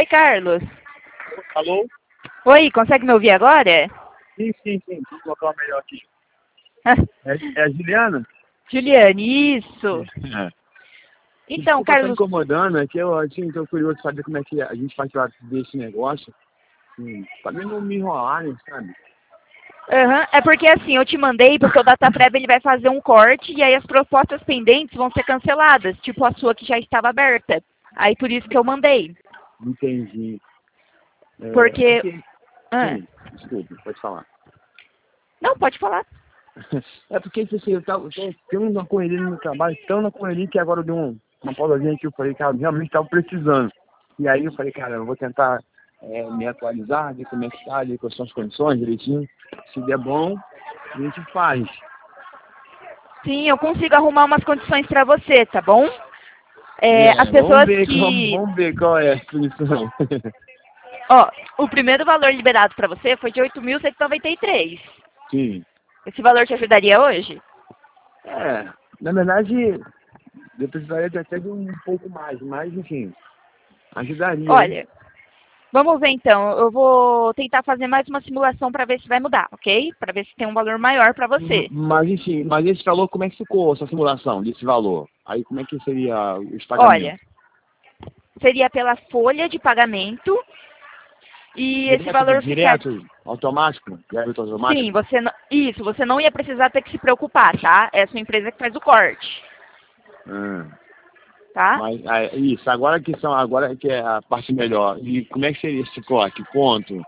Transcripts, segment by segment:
Oi, Carlos. Alô? Oi, consegue me ouvir agora? Sim. Deixa eu colocar melhor aqui. É a Juliana? Juliane, isso. É. Então, Desculpa estar Carlos, incomodando, é que eu assim, tô curioso de saber como é que a gente faz pra ver esse negócio. Pra mim não me enrolarem, sabe? é porque assim, eu te mandei porque o DataPrev ele vai fazer um corte e aí as propostas pendentes vão ser canceladas, tipo a sua que já estava aberta. Aí por isso que eu mandei. Entendi. Porque... Porque... Ah, Sim, desculpe, pode falar. não, pode falar. É porque assim, eu tô tendo uma correria no meu trabalho, tão na correria que agora eu dei uma pausazinha aqui, eu falei, cara, eu realmente estava precisando. E aí eu falei, cara, eu vou tentar me atualizar, ver como é que tá, ver quais são as condições direitinho. Se der bom, a gente faz. Sim, eu consigo arrumar umas condições para você, tá bom? As Vamos pessoas ver, que... vamos ver qual é a solução. Ó, o primeiro valor liberado para você foi de 8.193. Sim. Esse valor te ajudaria hoje? Na verdade, eu precisaria de até de um pouco mais, mas enfim, ajudaria, hein? Olha, vamos ver então. Eu vou tentar fazer mais uma simulação para ver se vai mudar, ok? Para ver se tem um valor maior para você. Mas enfim, mas esse valor, como é que ficou essa simulação desse valor? Aí como é que seria os Olha, pagamentos? seria pela folha de pagamento e esse Direto, valor ficar... direto, automático, débito Sim, automático? isso, você não ia precisar ter que se preocupar, tá? É a sua empresa que faz o corte, Hum. tá? Mas isso, agora que é a parte melhor. E como é que seria esse corte? Quanto?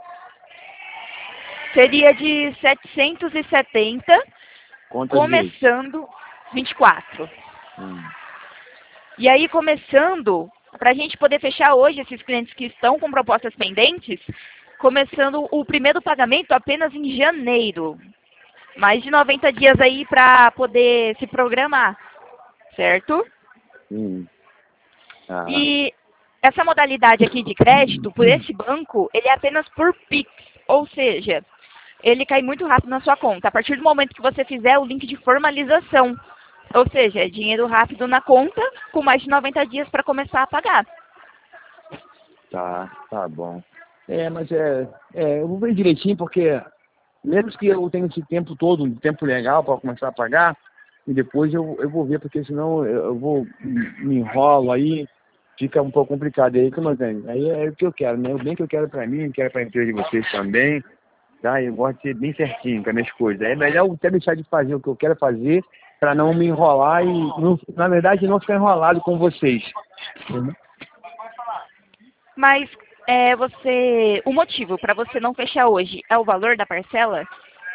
Seria de 770, Quantas vezes? começando 24. Hum. E aí, começando, para a gente poder fechar hoje esses clientes que estão com propostas pendentes, começando o primeiro pagamento apenas em janeiro. Mais de 90 dias aí para poder se programar, certo? Hum. Ah. E essa modalidade aqui de crédito, por esse banco, ele é apenas por Pix, ou seja, ele cai muito rápido na sua conta. A partir do momento que você fizer o link de formalização, ou seja, é dinheiro rápido na conta, com mais de 90 dias para começar a pagar. Tá bom. Mas eu vou ver direitinho, porque mesmo que eu tenha esse tempo todo, um tempo legal para começar a pagar, e depois eu vou ver, porque senão eu vou, me enrolo aí, fica um pouco complicado aí, como eu tenho. Aí é o que eu quero, né? O bem que eu quero para mim, quero para a empresa de vocês também, tá? Eu gosto de ser bem certinho com as minhas coisas. É melhor eu até deixar de fazer o que eu quero fazer, para não me enrolar e, na verdade, não ficar enrolado com vocês. Uhum. Mas o motivo para você não fechar hoje é o valor da parcela?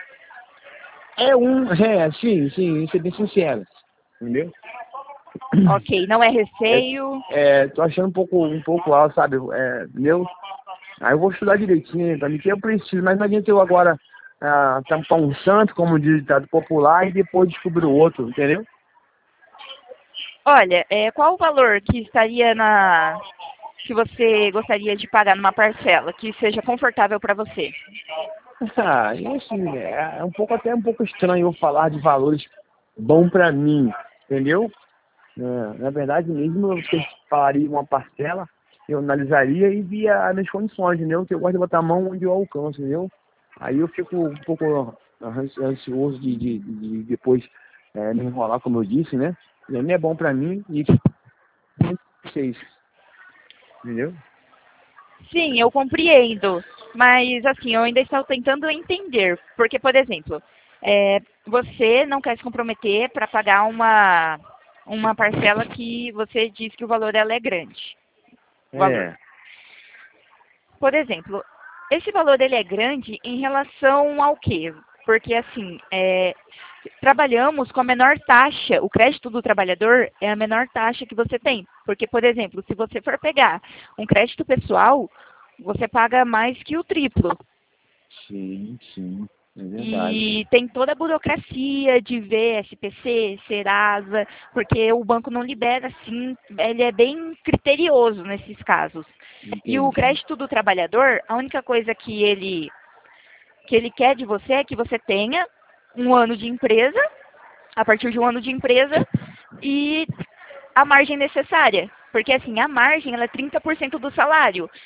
Sim, isso é bem sincero, entendeu? Ok, não é receio. Tô achando um pouco alto, sabe? Entendeu? Aí eu vou estudar direitinho, pra mim que eu preciso, mas não adianta eu agora tampar um santo, como diz o ditado popular, e depois descobrir o outro, entendeu? Olha, qual o valor que estaria que você gostaria de pagar numa parcela que seja confortável para você? E assim, até um pouco estranho eu falar de valores bom pra mim, entendeu? Na verdade mesmo, vocês falariam uma parcela, eu analisaria e via as minhas condições, entendeu? Que eu gosto de botar a mão onde eu alcanço, entendeu? Aí eu fico um pouco ansioso de depois me enrolar, como eu disse, né? E aí não é bom pra mim e vocês, entendeu? Sim, eu compreendo, mas assim, eu ainda estou tentando entender, porque, por exemplo, você não quer se comprometer para pagar uma parcela que você diz que o valor dela é grande. O valor. É, Por exemplo, esse valor ele é grande em relação ao quê? Porque assim, trabalhamos com a menor taxa, o crédito do trabalhador é a menor taxa que você tem. Porque, por exemplo, se você for pegar um crédito pessoal, você paga mais que o triplo. sim, é verdade. E tem toda a burocracia de ver SPC, Serasa, porque o banco não libera assim, ele é bem criterioso nesses casos. E o Entendi. crédito do trabalhador, a única coisa que ele quer de você é que você tenha um ano de empresa, a partir de um ano de empresa, e a margem necessária. Porque assim, a margem ela é 30% do salário.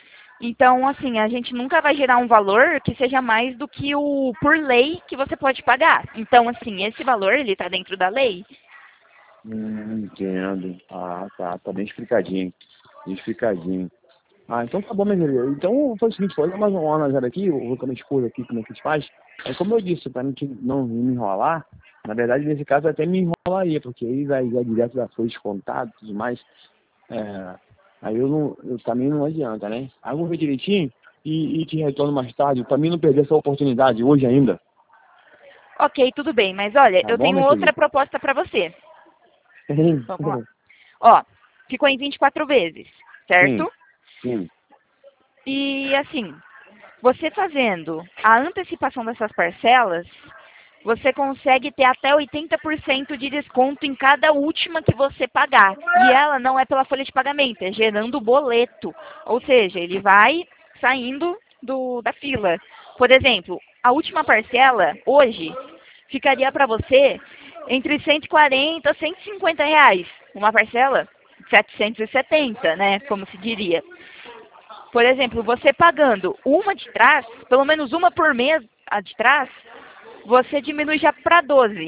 Então, assim, a gente nunca vai gerar um valor que seja mais do que o por lei que você pode pagar. Então, assim, esse valor, ele está dentro da lei. Entendo. Ah, tá bem explicadinho. Bem explicadinho. Ah, então tá bom, minha querida. Então foi o seguinte, vou dar mais uma analisada aqui, eu vou com a minha esposa aqui, como é que a gente faz. É como eu disse, para não me enrolar, na verdade, nesse caso, até me enrolaria, porque aí vai direto da folha descontado e tudo mais. É, aí eu também não adianta, né? Aí eu vou ver direitinho e te retorno mais tarde, para mim não perder essa oportunidade hoje ainda. Ok, tudo bem, mas olha, Tá eu bom, tenho minha outra querida? proposta para você. Vamos lá. Ó, ficou em 24 vezes, Sim, certo? sim. E assim, você fazendo a antecipação dessas parcelas, você consegue ter até 80% de desconto em cada última que você pagar. E ela não é pela folha de pagamento, é gerando o boleto. Ou seja, ele vai saindo da fila. Por exemplo, a última parcela, hoje, ficaria para você entre 140 e 150 reais. Uma parcela, 770, né? Como se diria. Por exemplo, você pagando uma de trás, pelo menos uma por mês, a de trás, você diminui já para 12.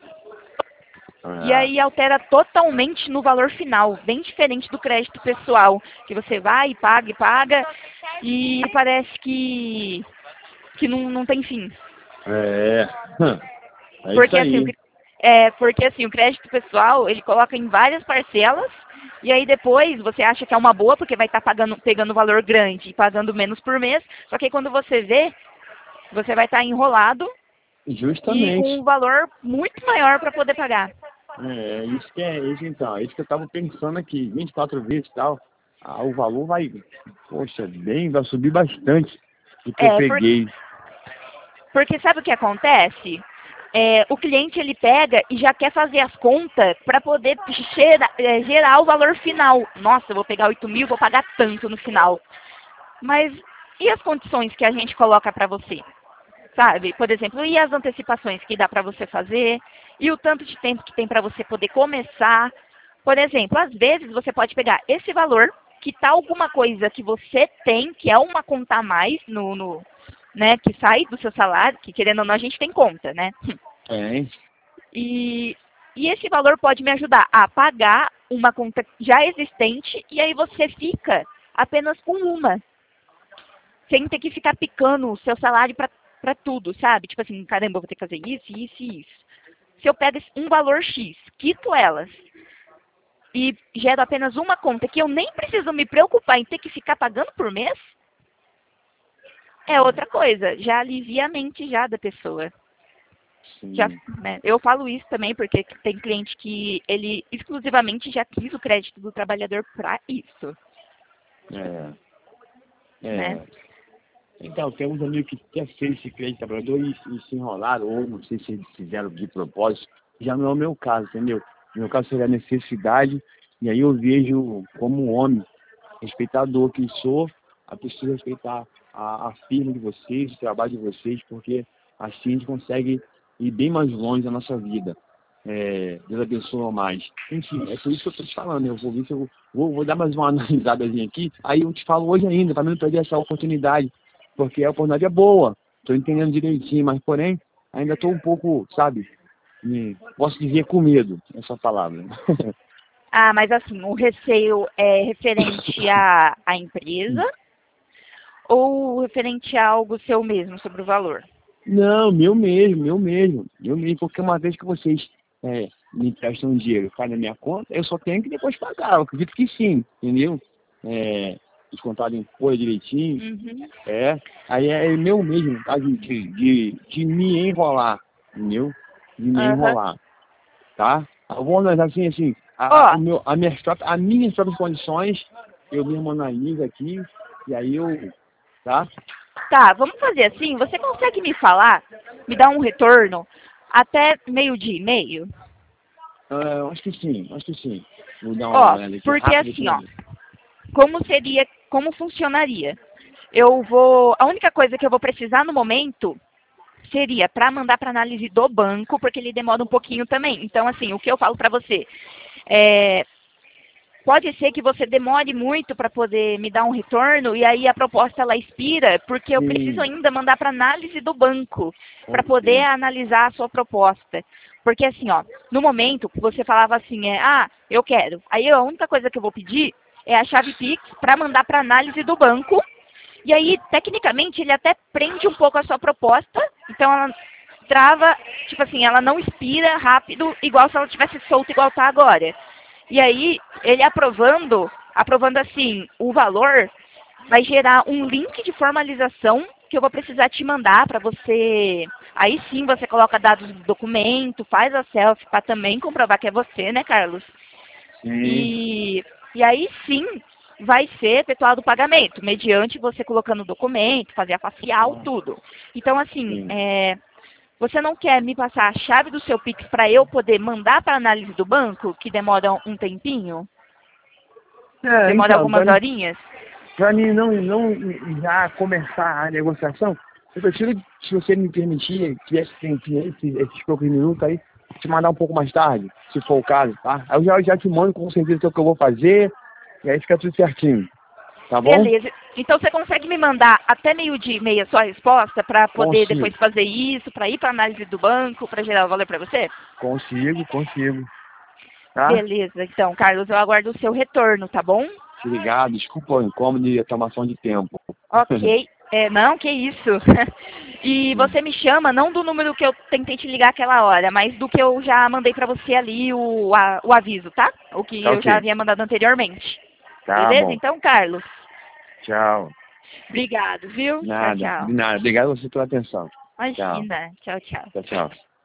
E Ah, aí altera totalmente no valor final, bem diferente do crédito pessoal, que você vai e paga, e parece que não tem fim. é, é isso Porque assim, aí. o crédito pessoal, ele coloca em várias parcelas, e aí depois você acha que é uma boa, porque vai estar pegando valor grande e pagando menos por mês, só que aí quando você vê, você vai estar enrolado e com Justamente. um valor muito maior para poder pagar. Isso que é isso então. É isso que eu tava pensando aqui, 24 vezes e tal. Ah, o valor vai, poxa, vai subir bastante do que eu É, peguei. porque sabe o que acontece? O cliente ele pega e já quer fazer as contas para poder gerar o valor final. Nossa, eu vou pegar 8 mil, vou pagar tanto no final. Mas e as condições que a gente coloca para você? Sabe? Por exemplo, e as antecipações que dá para você fazer? E o tanto de tempo que tem para você poder começar? Por exemplo, às vezes você pode pegar esse valor, quitar alguma coisa que você tem, que é uma conta a mais né, que sai do seu salário, que querendo ou não a gente tem conta, né? É, E, e esse valor pode me ajudar a pagar uma conta já existente e aí você fica apenas com uma, sem ter que ficar picando o seu salário para tudo, sabe? Tipo assim, caramba, eu vou ter que fazer isso, isso e isso. Se eu pego um valor X, quito elas e gero apenas uma conta que eu nem preciso me preocupar em ter que ficar pagando por mês, é outra coisa. Já alivia a mente já da pessoa. Já, sim. né, eu falo isso também porque tem cliente que ele exclusivamente já quis o crédito do trabalhador para isso, É, né? é. Então, tem uns amigos que quer ser esse crédito trabalhador e se enrolaram, ou não sei se eles fizeram de propósito. Já não é o meu caso, entendeu? No meu caso seria a necessidade, e aí eu vejo como um homem respeitador que sou, a pessoa respeitar a firma de vocês, o trabalho de vocês, porque assim a gente consegue ir bem mais longe na nossa vida. Deus abençoe mais. Enfim, é por isso que eu estou te falando. Eu vou ver se eu vou dar mais uma analisadazinha aqui, aí eu te falo hoje ainda, para não perder essa oportunidade, porque a oportunidade é boa, estou entendendo direitinho, mas porém, ainda estou um pouco, sabe, posso dizer com medo, essa palavra. Ah, mas assim, o receio é referente à empresa ou referente a algo seu mesmo sobre o valor? Não, meu mesmo, porque uma vez que vocês me emprestam dinheiro, cai na minha conta, eu só tenho que depois pagar, eu acredito que sim, entendeu? Descontado em folha direitinho, Uhum. aí é meu mesmo, tá? De me enrolar, entendeu? De me Aham. enrolar, tá? Eu vou analisar assim, Ó, as minhas próprias condições, eu mesmo analiso aqui, e aí tá? tá, vamos fazer assim, você consegue me falar, me dar um retorno até meio-dia e meio? Eu acho que sim, acho que sim. Vou dar uma Ó, olhada aqui porque rápido assim, pra ó, ver. como funcionaria? A única coisa que eu vou precisar no momento seria para mandar para análise do banco, porque ele demora um pouquinho também. Então, assim, o que eu falo para você, é, pode ser que você demore muito para poder me dar um retorno e aí a proposta ela expira, porque eu preciso ainda mandar para análise do banco para poder analisar a sua proposta. Porque assim, ó, no momento que você falava assim, eu quero. Aí a única coisa que eu vou pedir é a chave Pix para mandar para análise do banco. E aí, tecnicamente, ele até prende um pouco a sua proposta, então ela trava, tipo assim, ela não expira rápido, igual se ela tivesse solta igual tá agora. E aí, ele aprovando assim, o valor, vai gerar um link de formalização que eu vou precisar te mandar para você. Aí sim você coloca dados do documento, faz a selfie para também comprovar que é você, né, Carlos? Sim. E aí sim vai ser efetuado o pagamento, mediante você colocando o documento, fazer a facial, tudo. Então, assim, você não quer me passar a chave do seu Pix para eu poder mandar para análise do banco, que demora um tempinho? Demora Então, algumas horinhas? para mim não já começar a negociação, eu prefiro, se você me permitir, que esse tempinho aí, esses poucos minutos aí, te mandar um pouco mais tarde, se for o caso, tá? Aí eu já te mando com certeza o que eu vou fazer, e aí fica tudo certinho, tá bom? Beleza. Então você consegue me mandar até 12h30 sua resposta para poder Consigo. depois fazer isso, para ir para análise do banco, para gerar o valor para você? Consigo. Tá? Beleza. Então, Carlos, eu aguardo o seu retorno, tá bom? Obrigado, desculpa o incômodo e a tomação de tempo. Ok. Não, que isso. E você me chama, não do número que eu tentei te ligar aquela hora, mas do que eu já mandei para você ali, o aviso, tá? O que Tá eu já ok. havia mandado anteriormente. Tá Beleza? bom. Então, Carlos, Tchau. obrigado, viu? Tchau, Nada, tchau. de nada. Obrigado a você pela atenção. Tchau. Imagina. Tchau, tchau. Tchau.